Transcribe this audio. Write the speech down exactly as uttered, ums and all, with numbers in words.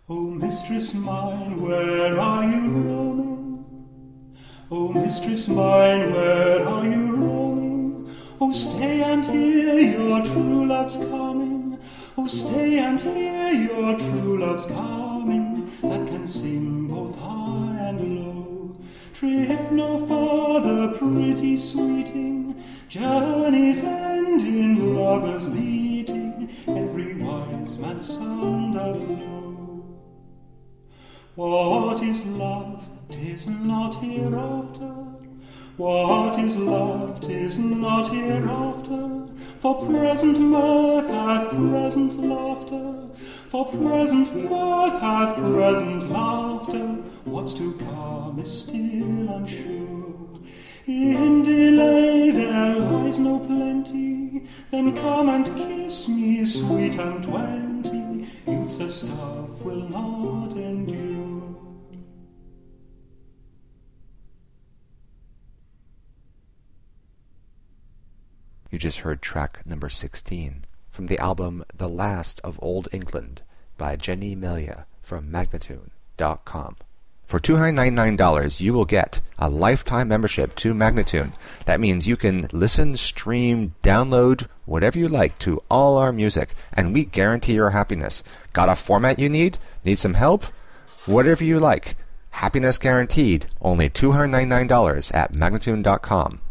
O mistress mine, where are you roaming? O mistress mine, where are you roaming? O stay and hear your true love's coming. O stay and hear your true love's coming, that can sing both high and low. Trip no farther, pretty sweeting, journey's end in lovers' meeting, every wise man's son doth know. What is love? 'Tis not hereafter. What is love? 'Tis not hereafter. For present mirth hath present laughter. For present mirth hath present laughter. What's to come is still unsure. In delay there lies no plenty. Then come and kiss me, sweet and twenty. Youth's stuff will not endure. You just heard track number sixteen from the album The Last of Old England by Jenny Melia from Magnatune dot com. For two hundred ninety-nine dollars, you will get a lifetime membership to Magnatune. That means you can listen, stream, download, whatever you like to all our music, and we guarantee your happiness. Got a format you need? Need some help? Whatever you like. Happiness guaranteed. Only two hundred ninety-nine dollars at Magnatune dot com.